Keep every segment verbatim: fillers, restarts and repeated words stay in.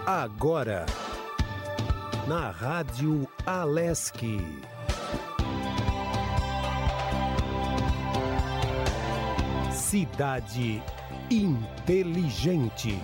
Agora, na Rádio Alesc. Cidade inteligente.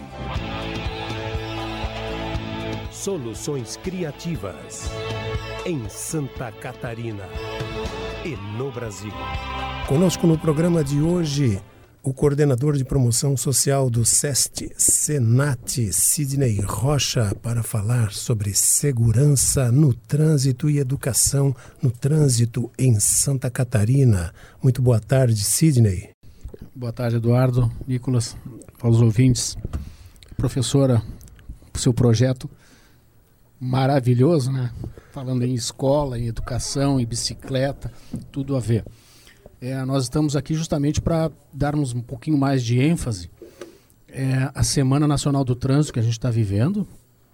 Soluções criativas em Santa Catarina e no Brasil. Conosco no programa de hoje, o coordenador de promoção social do SEST Senat, Sidney Rocha, para falar sobre segurança no trânsito e educação no trânsito em Santa Catarina. Muito boa tarde, Sidney. Boa tarde, Eduardo, Nicolas, aos ouvintes. Professora, seu projeto maravilhoso, né? Falando em escola, em educação, em bicicleta, tudo a ver. É, nós estamos aqui justamente para darmos um pouquinho mais de ênfase é, à Semana Nacional do Trânsito que a gente está vivendo.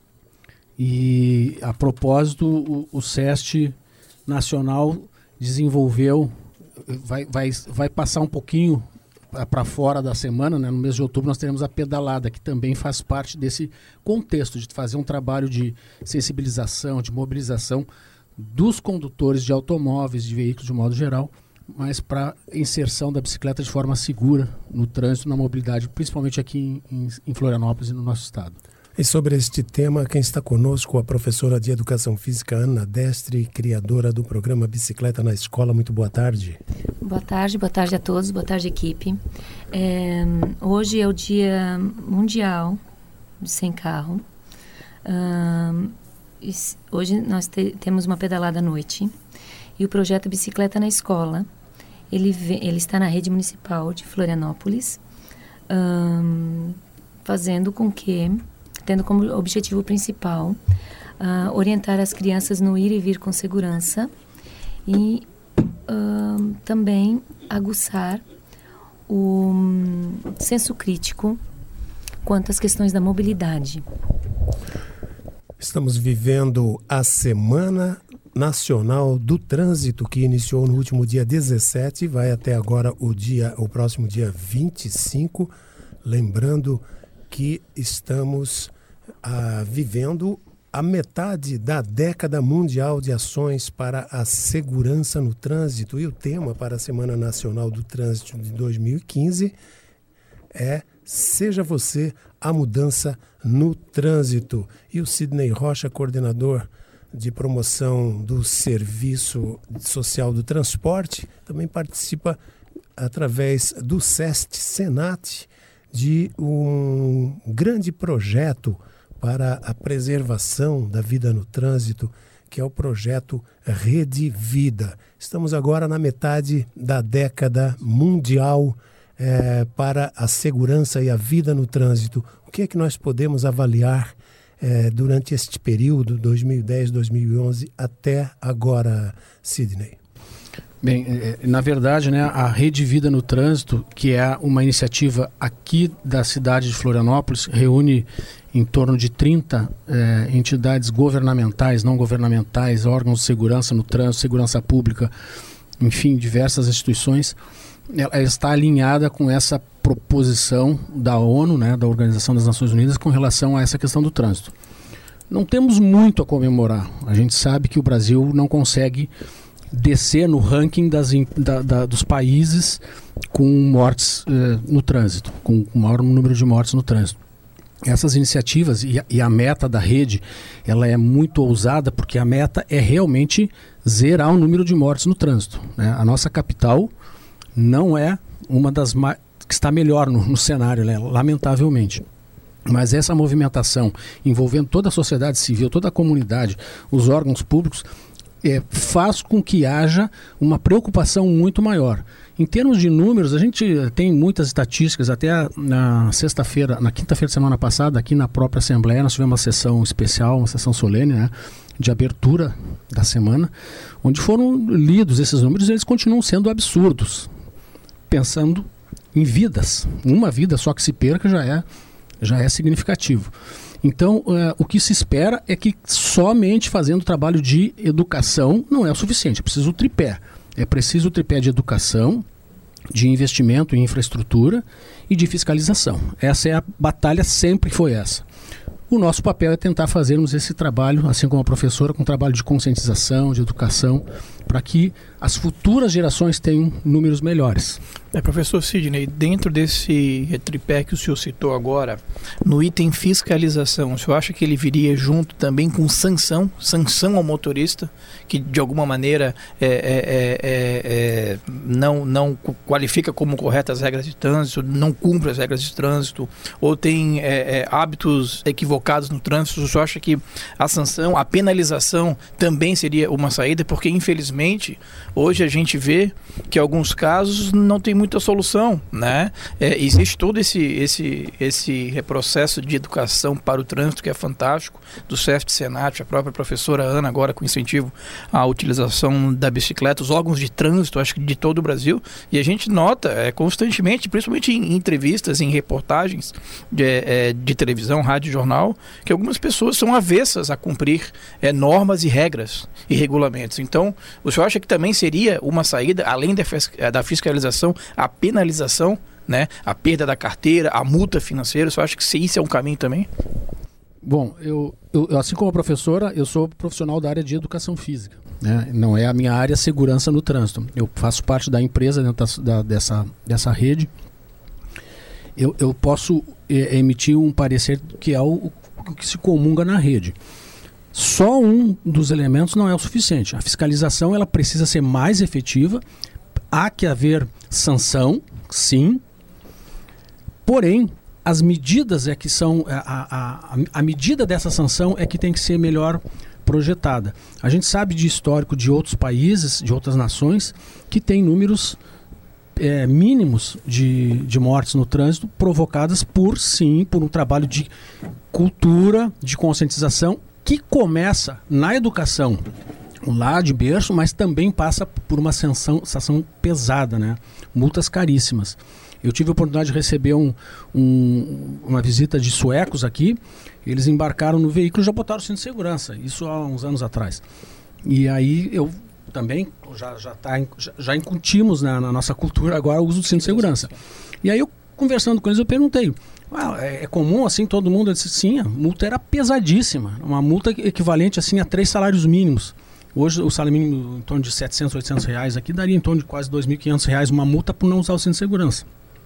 E, a propósito, o, o SEST Nacional desenvolveu, vai, vai, vai passar um pouquinho para fora da semana, né? No mês de outubro nós teremos a pedalada, que também faz parte desse contexto de fazer um trabalho de sensibilização, de mobilização dos condutores de automóveis, de veículos de modo geral, mas para inserção da bicicleta de forma segura no trânsito, na mobilidade, principalmente aqui em, em Florianópolis e no nosso estado. E sobre este tema, quem está conosco, a professora de Educação Física, Ana Destre, criadora do programa Bicicleta na Escola. Muito boa tarde. Boa tarde, boa tarde a todos, boa tarde, equipe. É, hoje é o Dia Mundial do Sem Carro. Um, hoje nós te, temos uma pedalada à noite e o projeto Bicicleta na Escola, ele, vem, ele está na rede municipal de Florianópolis, um, fazendo com que, tendo como objetivo principal, uh, orientar as crianças no ir e vir com segurança e uh, também aguçar o um, senso crítico quanto às questões da mobilidade. Estamos vivendo a Semana Nacional do Trânsito, que iniciou no último dia dezessete e vai até agora o, dia, o próximo dia vinte e cinco. Lembrando que estamos ah, vivendo a metade da década mundial de ações para a segurança no trânsito, e o tema para a Semana Nacional do Trânsito de dois mil e quinze é Seja Você a Mudança no Trânsito. E o Sidney Rocha, coordenador de promoção do Serviço Social do Transporte, também participa através do SEST Senat de um grande projeto para a preservação da vida no trânsito, que é o projeto Rede Vida. Estamos agora na metade da década mundial é, para a segurança e a vida no trânsito. O que é que nós podemos avaliar é, durante este período, dois mil e dez, dois mil e onze, até agora, Sidney? Bem, na verdade, né, a Rede Vida no Trânsito, que é uma iniciativa aqui da cidade de Florianópolis, reúne em torno de trinta eh, entidades governamentais, não governamentais, órgãos de segurança no trânsito, segurança pública, enfim, diversas instituições. Ela está alinhada com essa proposição da ONU, né, da Organização das Nações Unidas, com relação a essa questão do trânsito. Não temos muito a comemorar. A gente sabe que o Brasil não consegue descer no ranking das, da, da, dos países com mortes eh, no trânsito, com o maior número de mortes no trânsito. Essas iniciativas e a, e a meta da rede, ela é muito ousada, porque a meta é realmente zerar o número de mortes no trânsito, né? A nossa capital não é uma das ma- que está melhor no, no cenário, né? Lamentavelmente. Mas essa movimentação envolvendo toda a sociedade civil, toda a comunidade, os órgãos públicos, É, faz com que haja uma preocupação muito maior. Em termos de números, a gente tem muitas estatísticas. Até na sexta-feira, na quinta-feira da semana passada, aqui na própria Assembleia, nós tivemos uma sessão especial, uma sessão solene, né, de abertura da semana, onde foram lidos esses números e eles continuam sendo absurdos. Pensando em vidas. Uma vida só que se perca já é, já é significativo. Então, uh, o que se espera é que somente fazendo trabalho de educação não é o suficiente. É preciso o tripé. É preciso o tripé de educação, de investimento em infraestrutura e de fiscalização. Essa é a batalha, sempre foi essa. O nosso papel é tentar fazermos esse trabalho, assim como a professora, com um trabalho de conscientização, de educação, para que as futuras gerações tenham números melhores. É, professor Sidney, dentro desse tripé que o senhor citou agora, no item fiscalização, o senhor acha que ele viria junto também com sanção, sanção ao motorista, que de alguma maneira é, é, é, é, não, não qualifica como corretas as regras de trânsito, não cumpre as regras de trânsito, ou tem é, é, hábitos equivocados no trânsito? O senhor acha que a sanção, a penalização também seria uma saída? Porque infelizmente hoje a gente vê que em alguns casos não tem muita solução, né? É, existe todo esse, esse, esse processo de educação para o trânsito que é fantástico, do C E F T Senat, a própria professora Ana agora com incentivo à utilização da bicicleta, os órgãos de trânsito, acho que de todo o Brasil, e a gente nota é, constantemente, principalmente em entrevistas, em reportagens de, é, de televisão, rádio e jornal, que algumas pessoas são avessas a cumprir é, normas e regras e regulamentos. Então, o senhor acha que também seria uma saída, além da, da fiscalização, a penalização, né, a perda da carteira, a multa financeira? O senhor acha que isso é um caminho também? Bom, eu, eu, assim como a professora, eu sou profissional da área de educação física, né? Não é a minha área segurança no trânsito. Eu faço parte da empresa dentro da, da, dessa, dessa rede. Eu, eu posso é, emitir um parecer que é o, o que se comunga na rede. Só um dos elementos não é o suficiente. A fiscalização ela precisa ser mais efetiva. Há que haver sanção, sim. Porém, as medidas é que são a, a, a medida dessa sanção é que tem que ser melhor projetada. A gente sabe de histórico de outros países, de outras nações, que tem números é, mínimos de, de mortes no trânsito provocadas por, sim, por um trabalho de cultura, de conscientização, que começa na educação, lá de berço, mas também passa por uma sanção, sanção pesada, né? Multas caríssimas. Eu tive a oportunidade de receber um, um, uma visita de suecos aqui. Eles embarcaram no veículo e já botaram o cinto de segurança, isso há uns anos atrás. E aí eu também já, já, tá, já, já incutimos na, na nossa cultura agora o uso do cinto de segurança. E aí eu, conversando com eles, eu perguntei, ah, é, é comum assim todo mundo? Eu disse, sim, a multa era pesadíssima, uma multa equivalente assim a três salários mínimos. Hoje o salário mínimo em torno de setecentos, oitocentos reais aqui daria em torno de quase dois mil e quinhentos reais uma multa por não usar o cinto de segurança.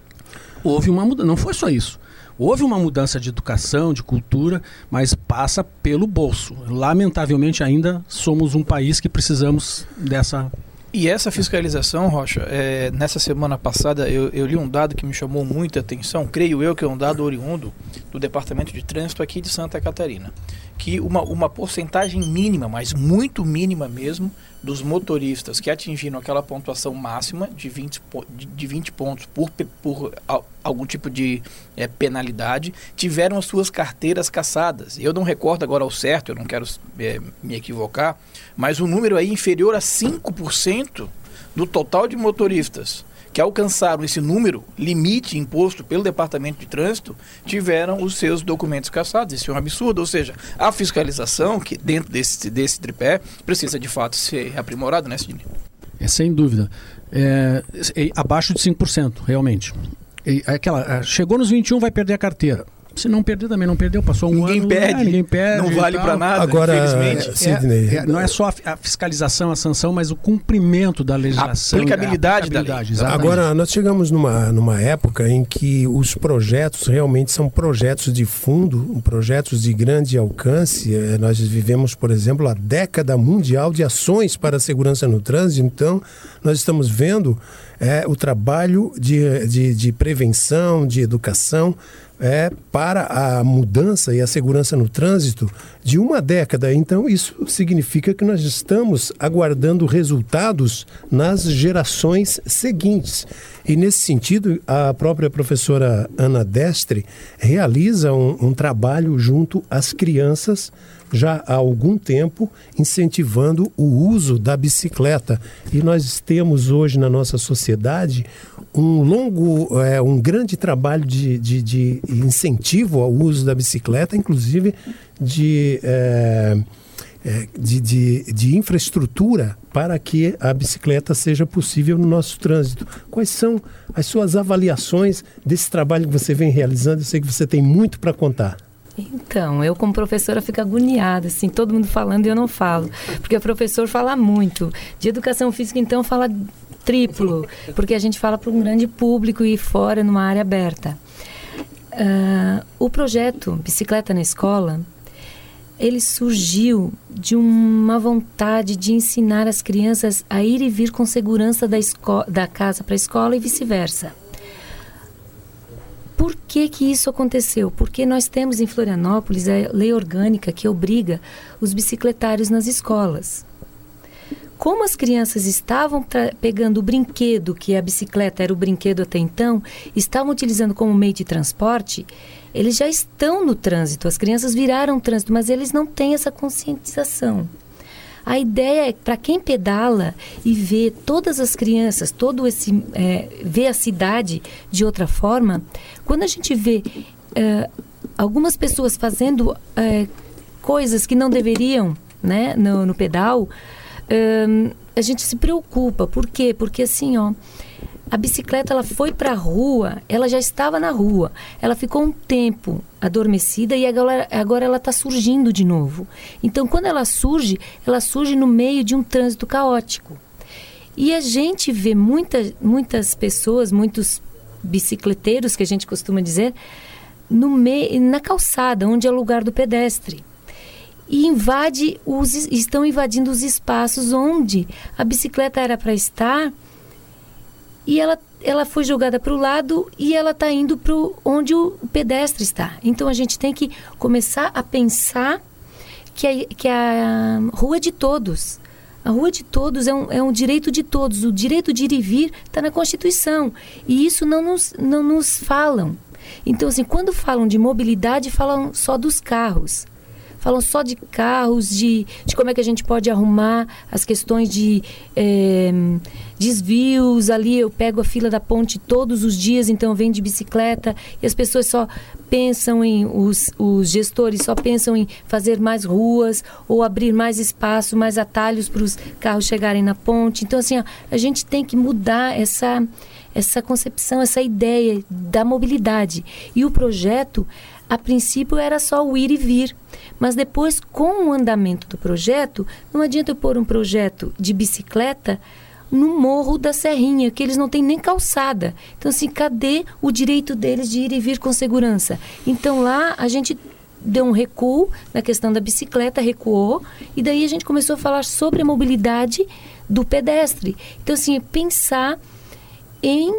Houve uma mudança, não foi só isso. Houve uma mudança de educação, de cultura, mas passa pelo bolso. Lamentavelmente ainda somos um país que precisamos dessa... E essa fiscalização, Rocha, é, nessa semana passada eu, eu li um dado que me chamou muita atenção, creio eu que é um dado oriundo do Departamento de Trânsito aqui de Santa Catarina, que uma, uma porcentagem mínima, mas muito mínima mesmo, dos motoristas que atingiram aquela pontuação máxima de vinte, de vinte pontos por, por algum tipo de é, penalidade, tiveram as suas carteiras cassadas. Eu não recordo agora ao certo, eu não quero é, me equivocar, mas o número aí inferior a cinco por cento do total de motoristas que alcançaram esse número, limite imposto pelo Departamento de Trânsito, tiveram os seus documentos cassados. Isso é um absurdo. Ou seja, a fiscalização, que dentro desse, desse tripé, precisa de fato ser aprimorada, né, Sidney? É, sem dúvida. É, é, abaixo de cinco por cento, realmente. É, aquela, chegou nos vinte e um, vai perder a carteira. Se não perder, também não perdeu, passou um ninguém ano. Perde, é, ninguém perde. Não vale para nada, agora, infelizmente. Sidney, é, é, não é só a, a fiscalização, a sanção, mas o cumprimento da legislação. A aplicabilidade, a aplicabilidade da lei. Agora, nós chegamos numa, numa época em que os projetos realmente são projetos de fundo, projetos de grande alcance. Nós vivemos, por exemplo, a década mundial de ações para a segurança no trânsito. Então, nós estamos vendo é, o trabalho de, de, de prevenção, de educação, é, para a mudança e a segurança no trânsito de uma década. Então, isso significa que nós estamos aguardando resultados nas gerações seguintes. E, nesse sentido, a própria professora Ana Destre realiza um, um trabalho junto às crianças já há algum tempo, incentivando o uso da bicicleta. E nós temos hoje na nossa sociedade um longo, é, um grande trabalho de, de, de incentivo ao uso da bicicleta, inclusive de, é, de, de, de infraestrutura para que a bicicleta seja possível no nosso trânsito. Quais são as suas avaliações desse trabalho que você vem realizando? Eu sei que você tem muito para contar. Então, eu como professora fico agoniada, assim, todo mundo falando e eu não falo. Porque o professor fala muito. De educação física, então, fala triplo. Porque a gente fala para um grande público e fora, numa área aberta. Uh, o projeto Bicicleta na Escola, ele surgiu de uma vontade de ensinar as crianças a ir e vir com segurança da, esco- da casa para a escola e vice-versa. Por que que isso aconteceu? Porque nós temos em Florianópolis a lei orgânica que obriga os bicicletários nas escolas. Como as crianças estavam tra- pegando o brinquedo, que a bicicleta era o brinquedo até então, estavam utilizando como meio de transporte, eles já estão no trânsito, as crianças viraram trânsito, mas eles não têm essa conscientização. A ideia é para quem pedala e vê todas as crianças, todo esse, é, vê a cidade de outra forma, quando a gente vê é, algumas pessoas fazendo é, coisas que não deveriam, né, no, no pedal, é, a gente se preocupa. Por quê? Porque assim, ó, a bicicleta ela foi para a rua, ela já estava na rua, ela ficou um tempo adormecida e agora, agora ela está surgindo de novo. Então, quando ela surge, ela surge no meio de um trânsito caótico. E a gente vê muita, muitas pessoas, muitos bicicleteiros, que a gente costuma dizer, no meio, na calçada, onde é o lugar do pedestre. E invade os, estão invadindo os espaços onde a bicicleta era para estar. E ela, ela foi jogada para o lado e ela está indo para onde o pedestre está. Então, a gente tem que começar a pensar que a, que a rua é de todos. A rua de todos é um, é um direito de todos. O direito de ir e vir está na Constituição. E isso não nos, não nos falam. Então, assim, quando falam de mobilidade, falam só dos carros. Falam só de carros, de, de como é que a gente pode arrumar as questões de é, desvios. Ali eu pego a fila da ponte todos os dias, então eu venho de bicicleta e as pessoas só pensam em, os, os gestores só pensam em fazer mais ruas ou abrir mais espaço, mais atalhos para os carros chegarem na ponte. Então, assim, ó, a gente tem que mudar essa, essa concepção, essa ideia da mobilidade. E o projeto, a princípio, era só o ir e vir. Mas depois, com o andamento do projeto, não adianta eu pôr um projeto de bicicleta no Morro da Serrinha, que eles não têm nem calçada. Então, assim, cadê o direito deles de ir e vir com segurança? Então, lá a gente deu um recuo na questão da bicicleta, recuou, e daí a gente começou a falar sobre a mobilidade do pedestre. Então, assim, pensar em,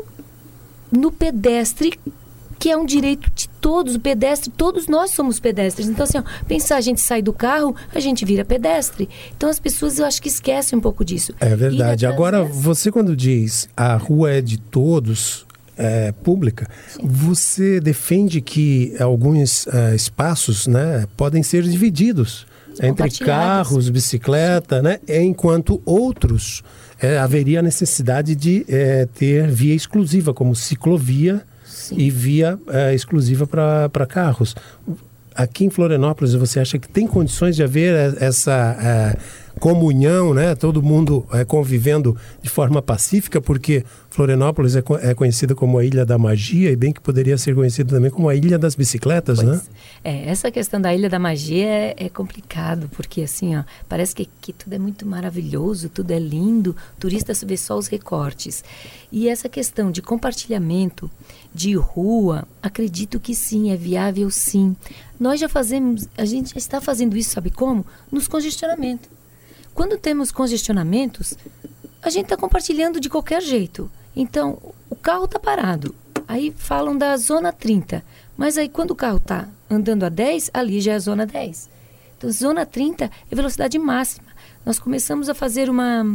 no pedestre, que é um direito de todos, o pedestre, todos nós somos pedestres. Então, assim, ó, pensar, a gente sai do carro, a gente vira pedestre. Então, as pessoas, eu acho que esquecem um pouco disso. É verdade. Agora, você quando diz a rua é de todos, é pública, sim, você defende que alguns uh, espaços, né, podem ser divididos entre carros, bicicleta, né, enquanto outros é, haveria a necessidade de é, ter via exclusiva, como ciclovia, sim, e via é, exclusiva para carros. Aqui em Florianópolis, você acha que tem condições de haver essa é, comunhão, né? Todo mundo é, convivendo de forma pacífica, porque Florianópolis é, é conhecida como a Ilha da Magia e bem que poderia ser conhecida também como a Ilha das Bicicletas, pois, né? É, essa questão da Ilha da Magia é, é complicado, porque assim, ó, parece que aqui tudo é muito maravilhoso, tudo é lindo, o turista vê só os recortes. E essa questão de compartilhamento de rua, acredito que sim, é viável sim. Nós já fazemos, a gente já está fazendo isso, sabe como? Nos congestionamentos. Quando temos congestionamentos, a gente está compartilhando de qualquer jeito. Então, o carro está parado. Aí falam da zona trinta. Mas aí quando o carro está andando a dez, ali já é a zona dez. Então, zona trinta é velocidade máxima. Nós começamos a fazer uma...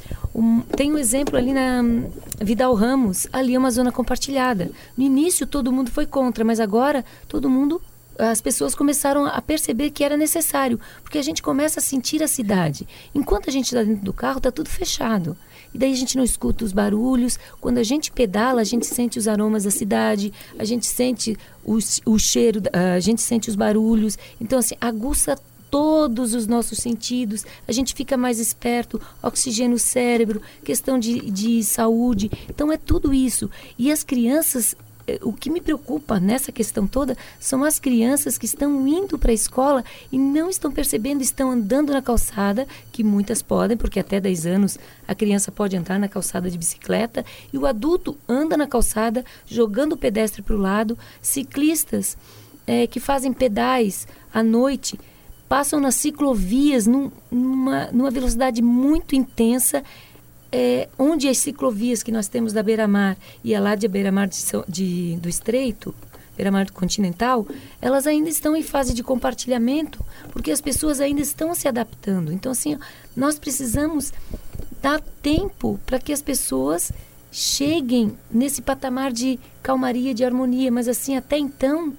Um, tem um exemplo ali na Vidal Ramos, ali é uma zona compartilhada. No início todo mundo foi contra, mas agora todo mundo, as pessoas começaram a perceber que era necessário, porque a gente começa a sentir a cidade. Enquanto a gente está dentro do carro, está tudo fechado. E daí a gente não escuta os barulhos. Quando a gente pedala, a gente sente os aromas da cidade, a gente sente o, o cheiro, a gente sente os barulhos. Então, assim, aguça todos os nossos sentidos, a gente fica mais esperto, oxigênio no cérebro, questão de, de saúde. Então é tudo isso. E as crianças o que me preocupa nessa questão toda são as crianças que estão indo para a escola e não estão percebendo, estão andando na calçada, que muitas podem, porque até dez anos a criança pode entrar na calçada de bicicleta, e o adulto anda na calçada, jogando o pedestre para o lado, ciclistas é, que fazem pedais à noite, passam nas ciclovias num, numa, numa velocidade muito intensa, É, onde as ciclovias que nós temos da Beira-Mar e a lá de Beira-Mar de, de, do Estreito, Beira-Mar Continental, elas ainda estão em fase de compartilhamento, porque as pessoas ainda estão se adaptando. Então, assim, nós precisamos dar tempo para que as pessoas cheguem nesse patamar de calmaria, de harmonia, mas assim, até então,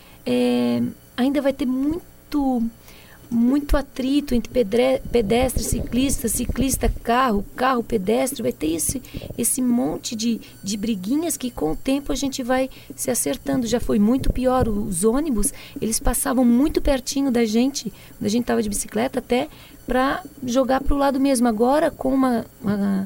é, ainda vai ter muito... muito atrito entre pedre, pedestre, ciclista, ciclista, carro, carro, pedestre, vai ter esse, esse monte de, de briguinhas que com o tempo a gente vai se acertando. Já foi muito pior, os ônibus, eles passavam muito pertinho da gente, quando a gente estava de bicicleta, até para jogar para o lado mesmo. Agora, com uma... uma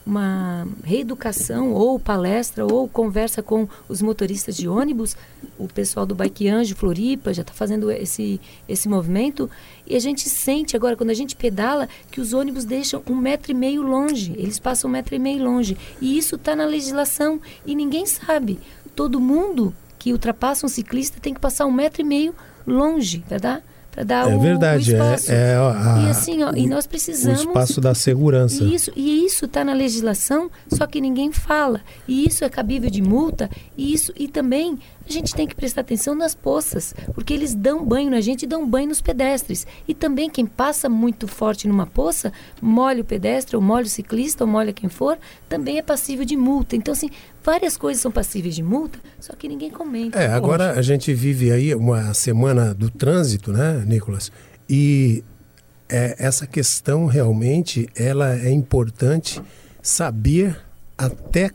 uma reeducação ou palestra ou conversa com os motoristas de ônibus, o pessoal do Bike Anjo, Floripa, já está fazendo esse, esse movimento, e a gente sente agora, quando a gente pedala, que os ônibus deixam um metro e meio longe, eles passam um metro e meio longe, e isso está na legislação, e ninguém sabe. Todo mundo que ultrapassa um ciclista tem que passar um metro e meio longe, verdade? Para dar é o, verdade, o espaço. É, é a, e assim, ó, o, e nós precisamos... O espaço da segurança. E isso e isso está na legislação, só que ninguém fala. E isso é cabível de multa. E, isso, e também a gente tem que prestar atenção nas poças, porque eles dão banho na gente e dão banho nos pedestres. E também quem passa muito forte numa poça, molha o pedestre, ou molha o ciclista, ou molha quem for, também é passível de multa. Então, assim, várias coisas são passíveis de multa, só que ninguém comenta. É, agora a gente vive aí uma semana do trânsito, né, Nicolas? E é, essa questão realmente, ela é importante saber até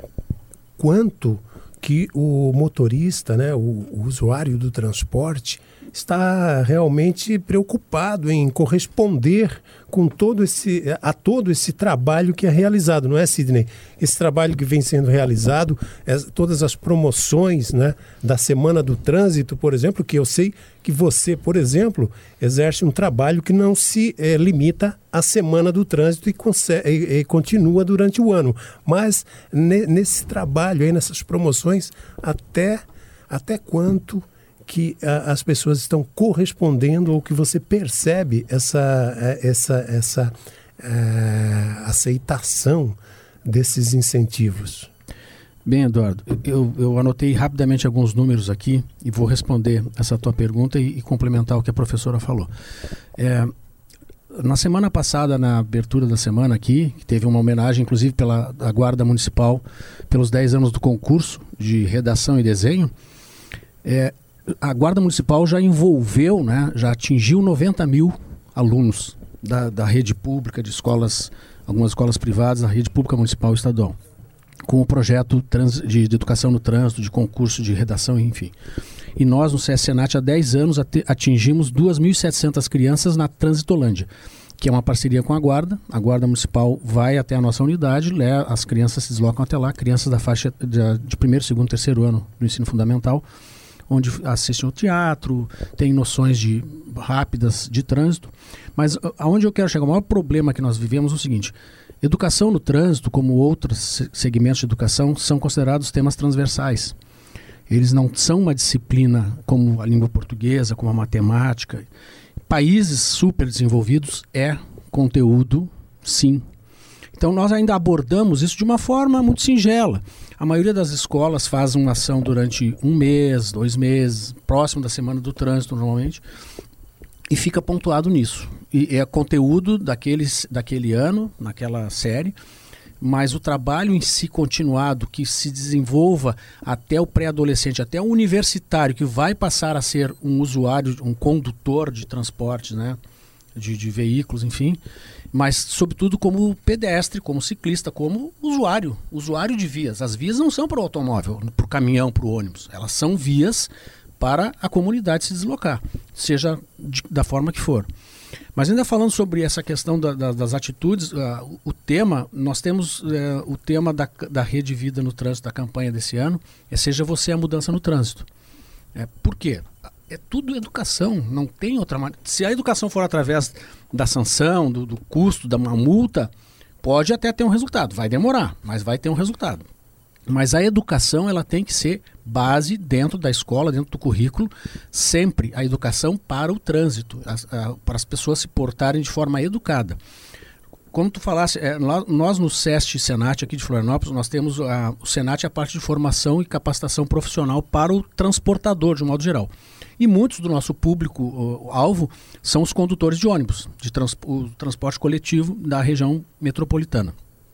quanto que o motorista, né, o, o usuário do transporte, está realmente preocupado em corresponder com todo esse, a todo esse trabalho que é realizado, não é, Sidney? Esse trabalho que vem sendo realizado, é, todas as promoções, né, da Semana do Trânsito, por exemplo, que eu sei que você, por exemplo, exerce um trabalho que não se é, limita à Semana do Trânsito e, consegue, e, e continua durante o ano. Mas ne, nesse trabalho, aí, nessas promoções, até, até quanto que a, as pessoas estão correspondendo ou que você percebe essa, essa, essa é, aceitação desses incentivos? Bem, Eduardo, eu, eu anotei rapidamente alguns números aqui e vou responder essa tua pergunta e, e complementar o que a professora falou. É, na semana passada, na abertura da semana aqui, teve uma homenagem, inclusive pela a Guarda Municipal, pelos dez anos do concurso de redação e desenho. É, a Guarda Municipal já envolveu, né, já atingiu noventa mil alunos da, da rede pública, de escolas, algumas escolas privadas, da rede pública municipal e estadual, com o projeto trans, de, de educação no trânsito, de concurso de redação, enfim. E nós, no C S Senat, há dez anos atingimos duas mil e setecentas crianças na Transitolândia, que é uma parceria com a Guarda. A Guarda Municipal vai até a nossa unidade, as crianças se deslocam até lá, crianças da faixa de, de primeiro, segundo, terceiro ano do ensino fundamental, onde assistem ao teatro, tem noções de, rápidas de trânsito. Mas aonde eu quero chegar, o maior problema que nós vivemos é o seguinte: educação no trânsito, como outros segmentos de educação, são considerados temas transversais. Eles não são uma disciplina como a língua portuguesa, como a matemática. Países super desenvolvidos é conteúdo, sim. Então nós ainda abordamos isso de uma forma muito singela. A maioria das escolas faz uma ação durante um mês, dois meses, próximo da Semana do Trânsito normalmente, e fica pontuado nisso. E é conteúdo daqueles, daquele ano, naquela série, mas o trabalho em si continuado, que se desenvolva até o pré-adolescente, até o universitário, que vai passar a ser um usuário, um condutor de transporte, né? De, de veículos, enfim, mas sobretudo como pedestre, como ciclista, como usuário, usuário de vias. As vias não são para o automóvel, para o caminhão, para o ônibus, elas são vias para a comunidade se deslocar, seja de, da forma que for. Mas ainda falando sobre essa questão da, da, das atitudes, uh, o tema, nós temos uh, o tema da, da Rede Vida no Trânsito, da campanha desse ano, é Seja Você a Mudança no Trânsito. É, por quê? É tudo educação, não tem outra maneira. Se a educação for através da sanção, do, do custo, da uma multa, pode até ter um resultado, vai demorar, mas vai ter um resultado. Mas a educação, ela tem que ser base dentro da escola, dentro do currículo, sempre a educação para o trânsito, as, a, para as pessoas se portarem de forma educada. Como tu falasse, é, nós no SEST Senat aqui de Florianópolis, nós temos a, o Senat é a parte de formação e capacitação profissional para o transportador, de um modo geral. E muitos do nosso público-alvo são os condutores de ônibus, de trans, o transporte coletivo da região metropolitana.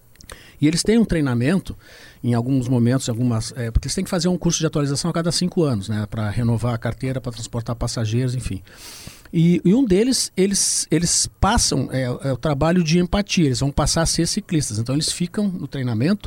E eles têm um treinamento, em alguns momentos, algumas, é, porque eles têm que fazer um curso de atualização a cada cinco anos, né, para renovar a carteira, para transportar passageiros, enfim. E, e um deles, eles, eles passam, é, é o trabalho de empatia, eles vão passar a ser ciclistas. Então eles ficam no treinamento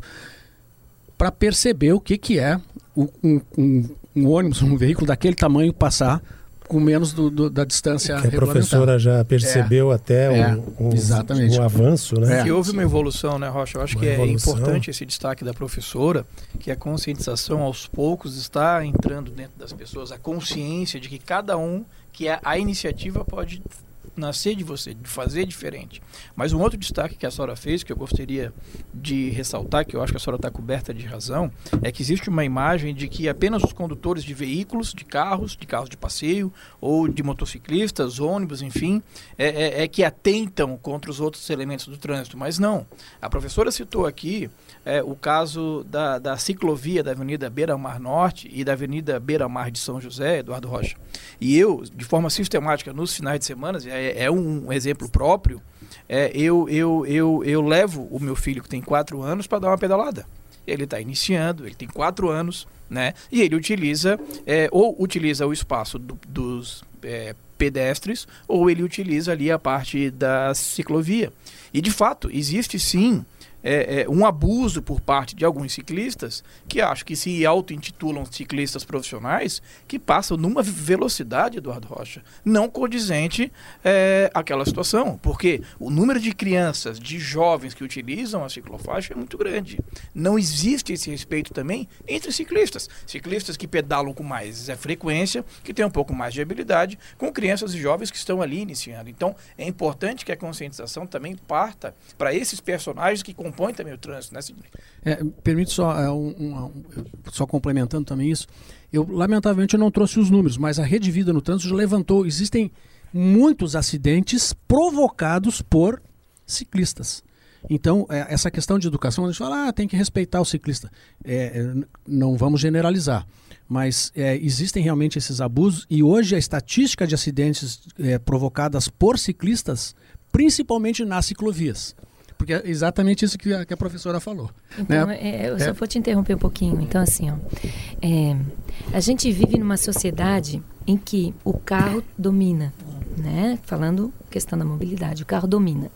para perceber o que, que é o, um, um, um ônibus, um veículo daquele tamanho passar com menos do, do, da distância que a professora já percebeu é, até é, um, um, um avanço, né? Que houve uma evolução, né, Rocha? Eu acho uma que evolução. É importante esse destaque da professora, que a conscientização aos poucos está entrando dentro das pessoas, a consciência de que cada um, que a, a iniciativa pode nascer de você, de fazer diferente. Mas um outro destaque que a senhora fez, que eu gostaria de ressaltar, que eu acho que a senhora está coberta de razão, é que existe uma imagem de que apenas os condutores de veículos, de carros, de carros de passeio, ou de motociclistas, ônibus, enfim, é, é, é que atentam contra os outros elementos do trânsito. Mas não. A professora citou aqui é, o caso da, da ciclovia da Avenida Beira-Mar Norte e da Avenida Beira-Mar de São José, Eduardo Rocha. E eu, de forma sistemática, nos finais de semana, é, é um exemplo próprio, é, eu, eu, eu, eu levo o meu filho, que tem quatro anos, para dar uma pedalada. Ele está iniciando, ele tem quatro anos, né? E ele utiliza, é, ou utiliza o espaço do, dos é, pedestres, ou ele utiliza ali a parte da ciclovia. E, de fato, existe sim É, é, um abuso por parte de alguns ciclistas que acho que se auto-intitulam ciclistas profissionais, que passam numa velocidade, Eduardo Rocha, não condizente é, àquela situação, porque o número de crianças, de jovens que utilizam a ciclofaixa é muito grande. Não existe esse respeito também entre ciclistas. Ciclistas que pedalam com mais é, frequência, que têm um pouco mais de habilidade, com crianças e jovens que estão ali iniciando. Então, é importante que a conscientização também parta para esses personagens que compõem põe também o trânsito, né, Sidney? É, permite só, é, um, um, só complementando também isso, eu lamentavelmente eu não trouxe os números, mas a Rede Vida no Trânsito já levantou, existem muitos acidentes provocados por ciclistas. Então, é, essa questão de educação, a gente fala, ah, tem que respeitar o ciclista. É, não vamos generalizar, mas é, existem realmente esses abusos e hoje a estatística de acidentes é, provocadas por ciclistas, principalmente nas ciclovias. Porque é exatamente isso que a, que a professora falou. Então, né? é, eu só é. vou te interromper um pouquinho. Então, assim, ó, é, a gente vive numa sociedade em que o carro domina, né? Falando questão da mobilidade, o carro domina.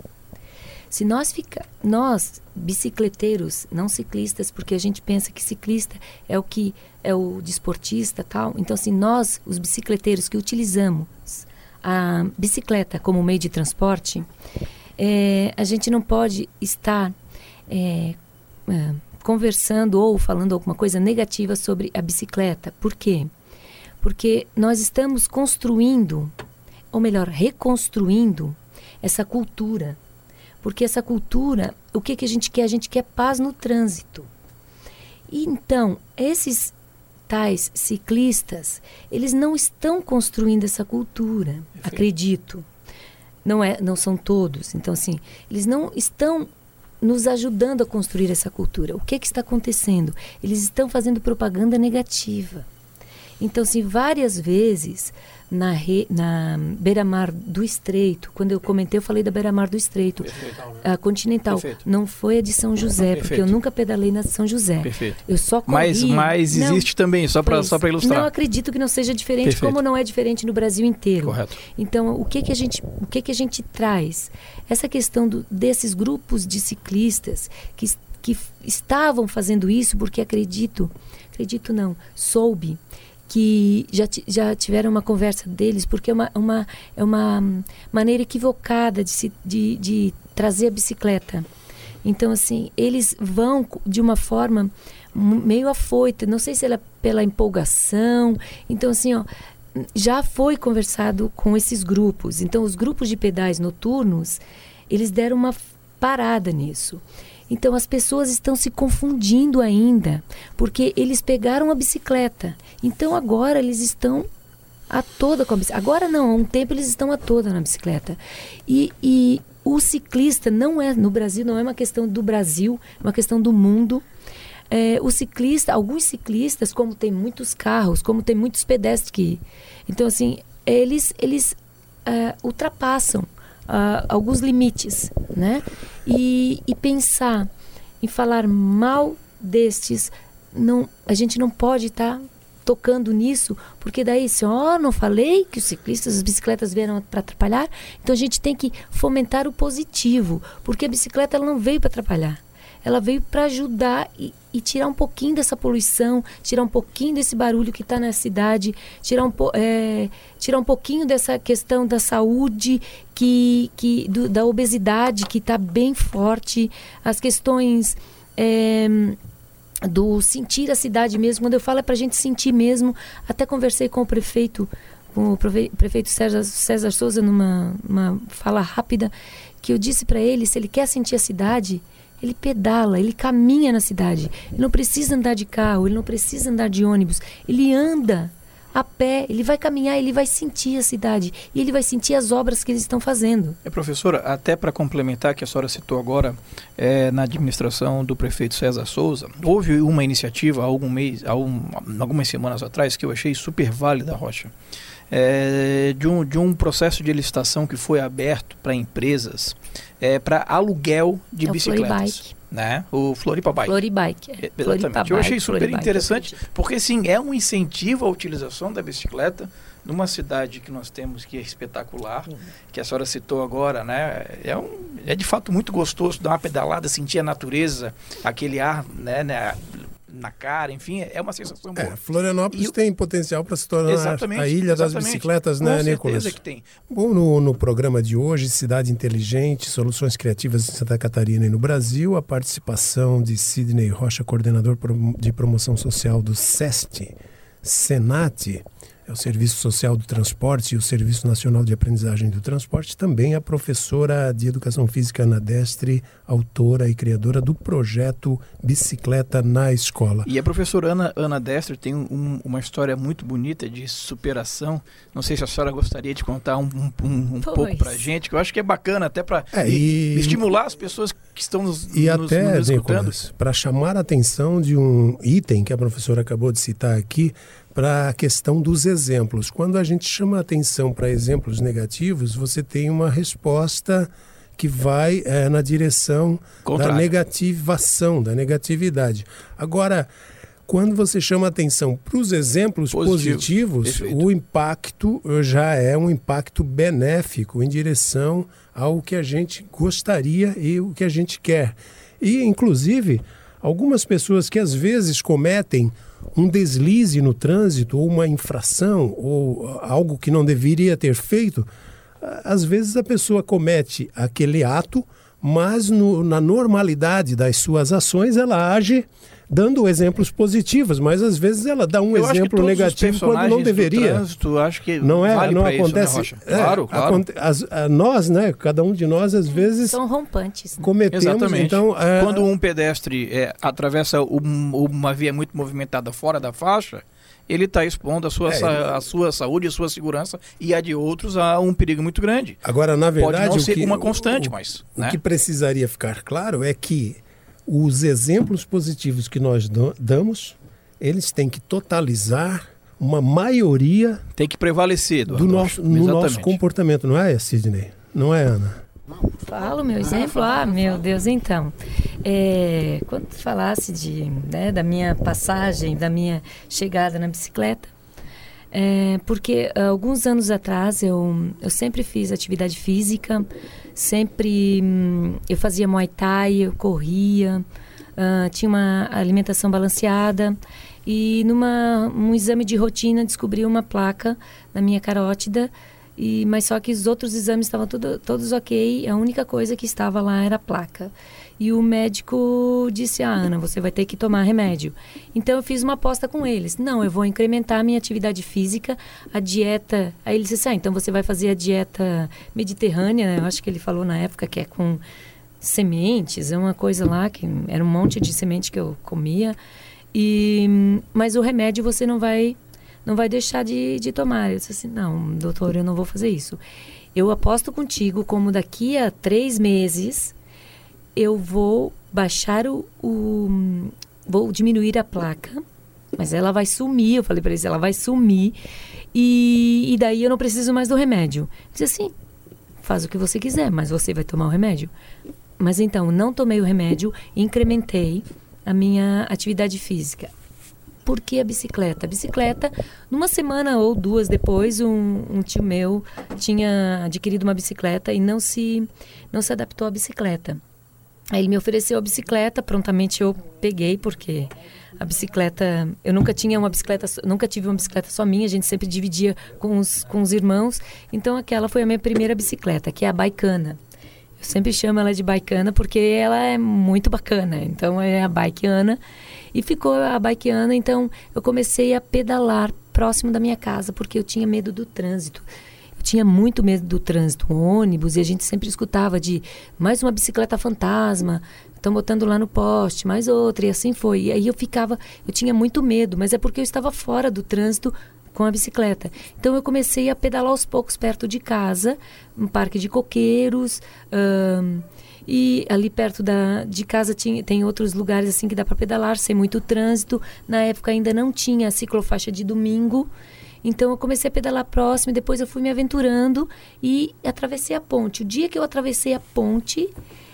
Se nós ficar, nós, bicicleteiros, não ciclistas, porque a gente pensa que ciclista é o que é o desportista, tal. Então, assim, nós, os bicicleteiros que utilizamos a bicicleta como meio de transporte, É, a gente não pode estar é, é, conversando ou falando alguma coisa negativa sobre a bicicleta. Por quê? Porque nós estamos construindo, ou melhor, reconstruindo essa cultura. Porque essa cultura, o que, que a gente quer? A gente quer paz no trânsito. E então, esses tais ciclistas, eles não estão construindo essa cultura, Perfeito. acredito. Não, é, não são todos. Então, assim, eles não estão nos ajudando a construir essa cultura. O que, que está acontecendo? Eles estão fazendo propaganda negativa. Então, assim, várias vezes na, re, na beira-mar do Estreito, quando eu comentei, eu falei da beira-mar do Estreito, a Continental, Perfeito. Não foi a de São José, Perfeito. Porque eu nunca pedalei na de São José. Perfeito. Eu só corri... Mas, mas não, existe também, só para só para ilustrar. Não acredito que não seja diferente, Perfeito. Como não é diferente no Brasil inteiro. Correto. Então, o que que a gente, o que que a gente traz? Essa questão do, desses grupos de ciclistas que, que estavam fazendo isso porque acredito, acredito não, soube que já, já tiveram uma conversa deles, porque é uma, uma, é uma maneira equivocada de, se, de, de trazer a bicicleta. Então, assim, eles vão de uma forma meio afoita, não sei se ela é pela empolgação. Então, assim, ó, já foi conversado com esses grupos. Então, os grupos de pedais noturnos, eles deram uma parada nisso. Então, as pessoas estão se confundindo ainda, porque eles pegaram a bicicleta. Então, agora eles estão a toda com a bicicleta. Agora não, há um tempo eles estão a toda na bicicleta. E, e o ciclista não é, no Brasil, não é uma questão do Brasil, é uma questão do mundo. É, o ciclista, alguns ciclistas, como tem muitos carros, como tem muitos pedestres que... Então, assim, eles, eles uh, ultrapassam uh, alguns limites, né? E, e pensar em falar mal destes, não, a gente não pode estar tá tocando nisso, porque daí, se ó, oh, não falei que os ciclistas, as bicicletas vieram para atrapalhar, então a gente tem que fomentar o positivo, porque a bicicleta ela não veio para atrapalhar. Ela veio para ajudar e, e tirar um pouquinho dessa poluição, tirar um pouquinho desse barulho que está na cidade, tirar um, é, tirar um pouquinho dessa questão da saúde, que, que, do, da obesidade que está bem forte, as questões é, do sentir a cidade mesmo. Quando eu falo é para a gente sentir mesmo. Até conversei com o prefeito, com o prefeito César, César Souza numa uma fala rápida, que eu disse para ele, se ele quer sentir a cidade... Ele pedala, ele caminha na cidade. Ele não precisa andar de carro, ele não precisa andar de ônibus. Ele anda a pé, ele vai caminhar, ele vai sentir a cidade. E ele vai sentir as obras que eles estão fazendo. É, professora, até para complementar, que a senhora citou agora, é, na administração do prefeito César Souza, houve uma iniciativa há algum mês, há um, algumas semanas atrás, que eu achei super válida, Rocha. É, de, um, de um processo de licitação que foi aberto para empresas é, para aluguel de é bicicletas. Né? O Floripa Bike. Floribike. É. Exatamente. Floripa eu achei Bike, super Floribike, interessante, porque sim, é um incentivo à utilização da bicicleta numa cidade que nós temos que é espetacular, uhum. que a senhora citou agora, né? É, um, é de fato muito gostoso dar uma pedalada, sentir a natureza, aquele ar, né, né? na cara, enfim, é uma sensação boa. É, Florianópolis e, tem potencial para se tornar a ilha das bicicletas, né, Nicolas? Com certeza que tem. Bom, no, no programa de hoje, Cidade Inteligente, Soluções Criativas em Santa Catarina e no Brasil, a participação de Sidney Rocha, coordenador de promoção social do SEST, SENAT, é o Serviço Social do Transporte e o Serviço Nacional de Aprendizagem do Transporte, também a professora de Educação Física Ana Destre, autora e criadora do projeto Bicicleta na Escola. E a professora Ana, Ana Destre tem um, uma história muito bonita de superação. Não sei se a senhora gostaria de contar um, um, um pouco para a gente, que eu acho que é bacana até para é, estimular as pessoas que estão nos, e nos, até, nos escutando. Para chamar a atenção de um item que a professora acabou de citar aqui, para a questão dos exemplos. Quando a gente chama a atenção para exemplos negativos, você tem uma resposta que vai é, na direção Contrário. da negativação, da negatividade. Agora, quando você chama a atenção para os exemplos Positivo. positivos, Perfeito. o impacto já é um impacto benéfico em direção ao que a gente gostaria e o que a gente quer. E, inclusive, algumas pessoas que às vezes cometem um deslize no trânsito ou uma infração ou algo que não deveria ter feito, às vezes a pessoa comete aquele ato, mas no, na normalidade das suas ações ela age dando exemplos positivos, mas às vezes ela dá um Eu exemplo negativo quando não deveria. Trânsito, acho que não é, vale não acontece. Isso, né, é, claro, claro. Aconte, as, a, nós, né, cada um de nós às vezes são rompantes. Né? Cometemos. Exatamente. Então, é... quando um pedestre é, atravessa um, uma via muito movimentada fora da faixa, ele está expondo a sua, é, sa- ele... a sua saúde, a sua segurança e a de outros a um perigo muito grande. Agora, na verdade, pode não o ser que, uma constante, o, mas o né? que precisaria ficar claro é que os exemplos positivos que nós damos, eles têm que totalizar uma maioria... Tem que prevalecer, do nosso, no nosso comportamento, não é, Sidney? Não é, Ana? Falo meu exemplo? Ah, meu Deus, então. É, quando tu falasse de, né, da minha passagem, da minha chegada na bicicleta, é, porque alguns anos atrás eu, eu sempre fiz atividade física, sempre hum, eu fazia Muay Thai, eu corria, uh, tinha uma alimentação balanceada E numa um exame de rotina descobri uma placa na minha carótida, e, mas só que os outros exames estavam tudo, todos ok, a única coisa que estava lá era a placa. E o médico disse, ah, Ana, você vai ter que tomar remédio. Então eu fiz uma aposta com eles. Não, eu vou incrementar a minha atividade física, a dieta. Aí ele disse, ah, então você vai fazer a dieta mediterrânea, né? Eu acho que ele falou na época que é com sementes, é uma coisa lá, que era um monte de semente que eu comia. E, mas o remédio você não vai, não vai deixar de, de tomar. Eu disse assim, não, doutor, eu não vou fazer isso. Eu aposto contigo como daqui a três meses... eu vou baixar o, o... vou diminuir a placa, mas ela vai sumir. Eu falei para eles, ela vai sumir. E, e daí eu não preciso mais do remédio. Disse assim, faz o que você quiser, mas você vai tomar o remédio. Mas então, não tomei o remédio, incrementei a minha atividade física. Por que a bicicleta? A bicicleta, numa semana ou duas depois, um, um tio meu tinha adquirido uma bicicleta e não se, não se adaptou à bicicleta. Aí ele me ofereceu a bicicleta, prontamente eu peguei, porque a bicicleta, eu nunca tinha uma bicicleta, nunca tive uma bicicleta só minha, a gente sempre dividia com os, com os irmãos, então aquela foi a minha primeira bicicleta, que é a Baicana. Eu sempre chamo ela de Baicana porque ela é muito bacana, então é a Bikeana, e ficou a Bikeana. Então eu comecei a pedalar próximo da minha casa, porque eu tinha medo do trânsito. Eu tinha muito medo do trânsito, ônibus, e a gente sempre escutava de mais uma bicicleta fantasma, estão botando lá no poste, mais outra, e assim foi. E aí eu ficava, eu tinha muito medo, mas é porque eu estava fora do trânsito com a bicicleta. Então eu comecei a pedalar aos poucos perto de casa, um parque de coqueiros, hum, e ali perto da, de casa tinha, tem outros lugares assim que dá para pedalar, sem muito trânsito. Na época ainda não tinha ciclofaixa de domingo, então eu comecei a pedalar próximo, e depois eu fui me aventurando e atravessei a ponte. O dia que eu atravessei a ponte,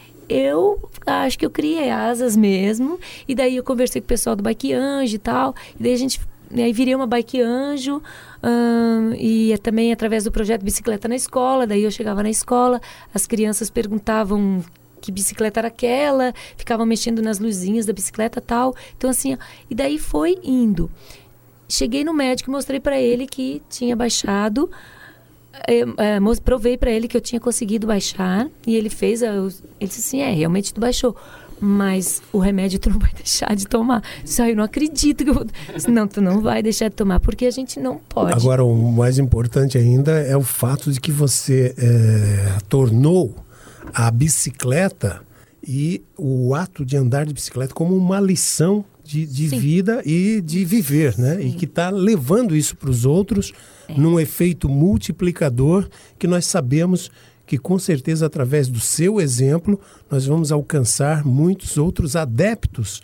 eu acho que eu criei asas mesmo, e daí eu conversei com o pessoal do Bike Anjo e tal, e daí a gente, aí virei uma Bike Anjo, hum, e também através do projeto Bicicleta na Escola. Daí eu chegava na escola, as crianças perguntavam que bicicleta era aquela, ficavam mexendo nas luzinhas da bicicleta e tal, então assim, e daí foi indo. Cheguei no médico e mostrei para ele que tinha baixado, é, é, provei para ele que eu tinha conseguido baixar, e ele fez, a, ele disse assim, é, realmente tu baixou, mas o remédio tu não vai deixar de tomar. Só eu não acredito que eu vou... Não, tu não vai deixar de tomar, porque a gente não pode. Agora, o mais importante ainda é o fato de que você é, tornou a bicicleta e o ato de andar de bicicleta como uma lição de, de vida e de viver, né? Sim. E que está levando isso para os outros é. num efeito multiplicador que nós sabemos que com certeza através do seu exemplo nós vamos alcançar muitos outros adeptos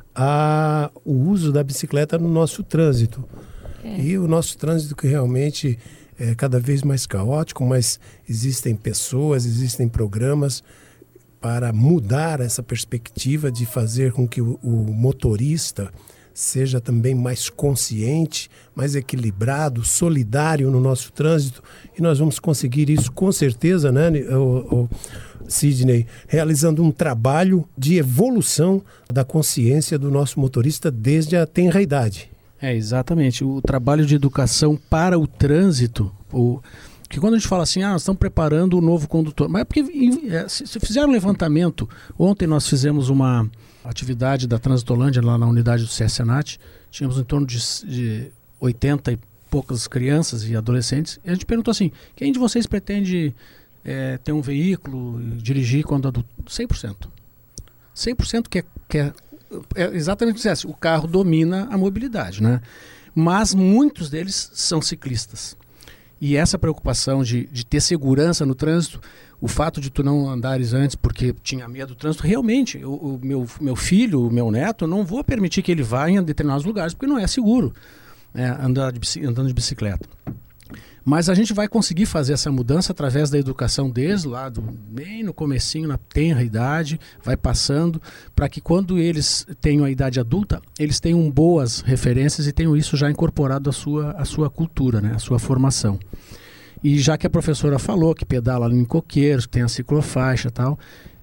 ao uso da bicicleta no nosso trânsito. É. E o nosso trânsito que realmente é cada vez mais caótico, mas existem pessoas, existem programas para mudar essa perspectiva de fazer com que o, o motorista seja também mais consciente, mais equilibrado, solidário no nosso trânsito. E nós vamos conseguir isso com certeza, né, o, o Sidney, realizando um trabalho de evolução da consciência do nosso motorista desde a tenra idade. É, exatamente. O trabalho de educação para o trânsito, o... que quando a gente fala assim, ah, nós estamos preparando o novo condutor, mas é porque é, se, se fizeram um levantamento, ontem nós fizemos uma atividade da Transitolândia lá na unidade do C S Senat, tínhamos em torno de, de oitenta e poucas crianças e adolescentes, e a gente perguntou assim, quem de vocês pretende é, ter um veículo e dirigir quando adulto? cem por cento. cem por cento quer, quer é exatamente o que dissesse, o carro domina a mobilidade, né? Mas muitos deles são ciclistas. E essa preocupação de, de ter segurança no trânsito, o fato de tu não andares antes porque tinha medo do trânsito, realmente, o, o meu, meu filho, o meu neto, eu não vou permitir que ele vá em determinados lugares, porque não é seguro, né, andar de, andando de bicicleta. Mas a gente vai conseguir fazer essa mudança através da educação desde lá, do, bem no comecinho, na tenra idade, vai passando, para que quando eles tenham a idade adulta, eles tenham boas referências e tenham isso já incorporado à sua, à sua cultura, né, à sua formação. E já que a professora falou que pedala em coqueiros, que tem a ciclofaixa e tal,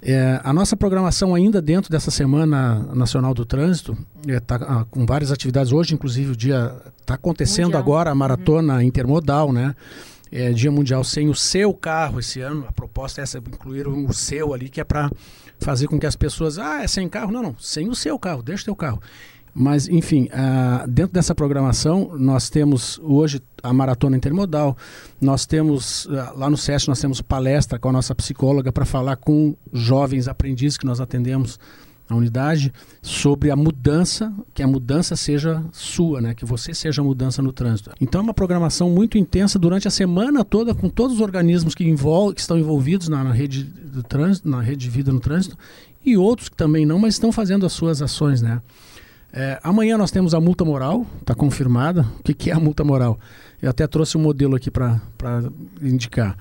É, a nossa programação ainda dentro dessa Semana Nacional do Trânsito está é, com várias atividades. Hoje, inclusive, o dia está acontecendo mundial. Agora a maratona uhum. intermodal, né? É, Dia Mundial Sem o Seu Carro esse ano. A proposta é essa, incluir o seu ali, que é para fazer com que as pessoas... Ah, é sem carro? Não, não. Sem o seu carro. Deixa o teu carro. Mas, enfim, uh, dentro dessa programação, nós temos hoje a maratona intermodal, nós temos, uh, lá no SESC, nós temos palestra com a nossa psicóloga para falar com jovens aprendizes que nós atendemos na unidade sobre a mudança, que a mudança seja sua, né? Que você seja a mudança no trânsito. Então é uma programação muito intensa durante a semana toda, com todos os organismos que, envol- que estão envolvidos na, na rede do trânsito, na rede de vida no trânsito, e outros que também não, mas estão fazendo as suas ações, né? É, amanhã nós temos a multa moral, está confirmada. O que, que é a multa moral? Eu até trouxe um modelo aqui para indicar.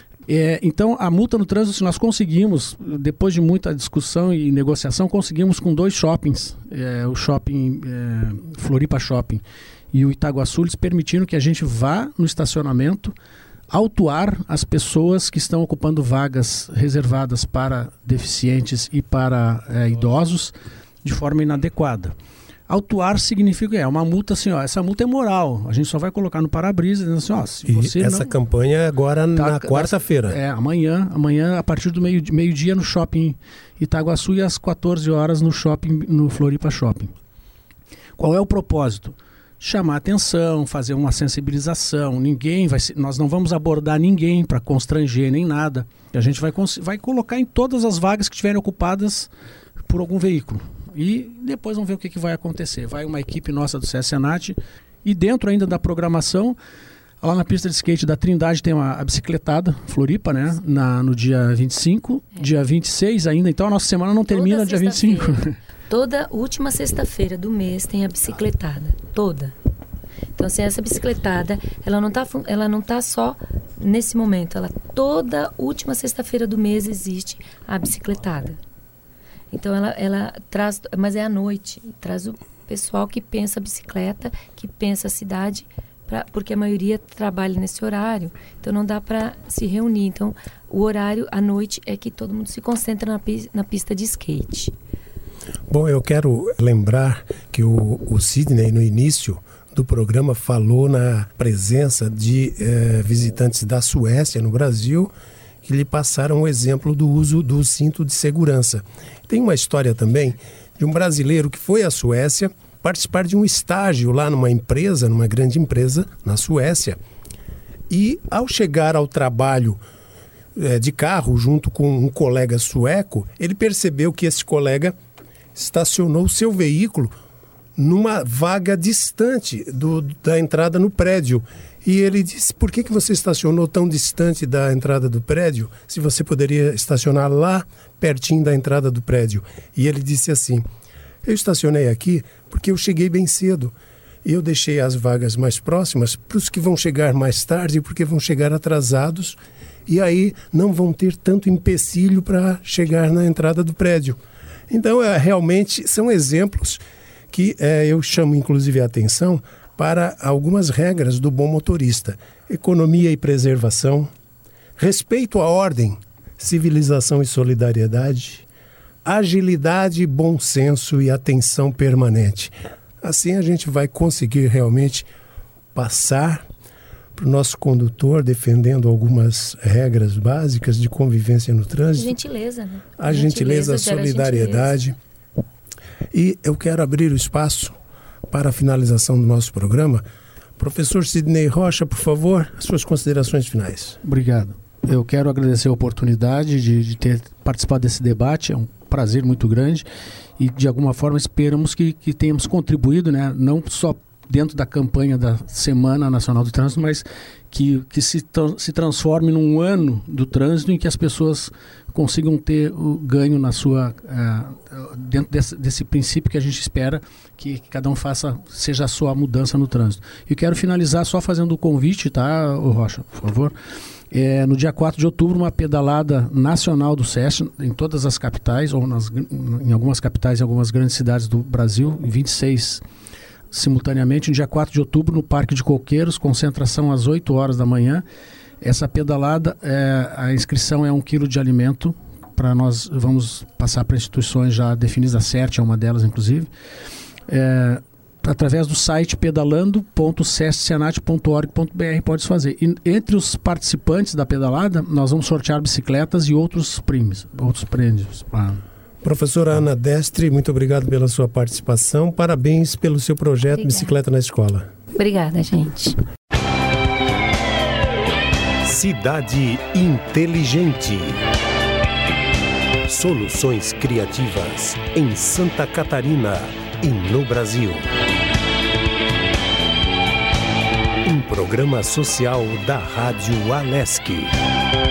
É, então, a multa no trânsito, se nós conseguimos, depois de muita discussão e negociação, conseguimos com dois shoppings, é, o shopping é, Floripa Shopping e o Itaguaçu, eles permitiram que a gente vá no estacionamento autuar as pessoas que estão ocupando vagas reservadas para deficientes e para é, idosos de forma inadequada. Autuar significa, é uma multa assim, ó, essa multa é moral, a gente só vai colocar no para-brisa, dizendo assim, ó, se e você essa não... campanha é agora tá, na quarta-feira. É, amanhã, amanhã a partir do meio, meio-dia no shopping Itaguaçu e às quatorze horas no shopping, no Floripa Shopping. Qual é o propósito? Chamar atenção, fazer uma sensibilização, ninguém vai, nós não vamos abordar ninguém para constranger nem nada, a gente vai, vai colocar em todas as vagas que estiverem ocupadas por algum veículo. E depois vamos ver o que, que vai acontecer. Vai uma equipe nossa do SESC Senat e dentro ainda da programação, lá na pista de skate da Trindade tem uma a bicicletada, Floripa, né? Na, no dia vinte e cinco, é. dia vinte e seis ainda, então a nossa semana não termina no dia vinte e cinco. Toda última sexta-feira do mês tem a bicicletada, toda. Então, assim, essa bicicletada, ela não tá, ela não tá só nesse momento, ela toda última sexta-feira do mês existe a bicicletada. Então, ela, ela traz, mas é à noite, traz o pessoal que pensa a bicicleta, que pensa a cidade, pra, porque a maioria trabalha nesse horário, então não dá para se reunir. Então, o horário à noite é que todo mundo se concentra na, na pista de skate. Bom, eu quero lembrar que o, o Sidney, no início do programa, falou na presença de eh, visitantes da Suécia no Brasil, que lhe passaram o exemplo do uso do cinto de segurança. Tem uma história também de um brasileiro que foi à Suécia participar de um estágio lá numa empresa, numa grande empresa na Suécia. E ao chegar ao trabalho é, de carro junto com um colega sueco, ele percebeu que esse colega estacionou seu veículo numa vaga distante do, da entrada no prédio. E ele disse, por que, que você estacionou tão distante da entrada do prédio, se você poderia estacionar lá, pertinho da entrada do prédio? E ele disse assim, eu estacionei aqui porque eu cheguei bem cedo. E eu deixei as vagas mais próximas para os que vão chegar mais tarde, porque vão chegar atrasados, e aí não vão ter tanto empecilho para chegar na entrada do prédio. Então, é, realmente, são exemplos que é, eu chamo, inclusive, a atenção para algumas regras do bom motorista. Economia e preservação, respeito à ordem, civilização e solidariedade, agilidade, bom senso e atenção permanente. Assim a gente vai conseguir realmente passar para o nosso condutor defendendo algumas regras básicas de convivência no trânsito. Gentileza, né? A gentileza, a solidariedade. E eu quero abrir o espaço para a finalização do nosso programa. Professor Sidney Rocha, por favor, as suas considerações finais. Obrigado. Eu quero agradecer a oportunidade de, de ter participado desse debate, é um prazer muito grande e de alguma forma esperamos que, que tenhamos contribuído, né, não só dentro da campanha da Semana Nacional do Trânsito, mas que, que se, tra- se transforme num ano do trânsito em que as pessoas consigam ter o ganho na sua, uh, dentro desse, desse princípio que a gente espera que, que cada um faça, seja a sua mudança no trânsito. E quero finalizar só fazendo o convite, tá, ô Rocha, por favor. É, no dia quatro de outubro, uma pedalada nacional do SESC em todas as capitais, ou nas, em algumas capitais e algumas grandes cidades do Brasil, em vinte e seis simultaneamente, no dia quatro de outubro, no Parque de Coqueiros, concentração às oito horas da manhã. Essa pedalada, é, a inscrição é um quilo de alimento para nós, vamos passar para instituições já definidas, a CERT é uma delas, inclusive, é, através do site pedalando ponto sesc senat ponto org ponto b r pode fazer. E, entre os participantes da pedalada, nós vamos sortear bicicletas e outros prêmios. Outros prêmios pra... Professora Ana Destre, muito obrigado pela sua participação. Parabéns pelo seu projeto Obrigada. Bicicleta na Escola. Obrigada, gente. Cidade Inteligente. Soluções criativas em Santa Catarina e no Brasil. Um programa social da Rádio Alesc.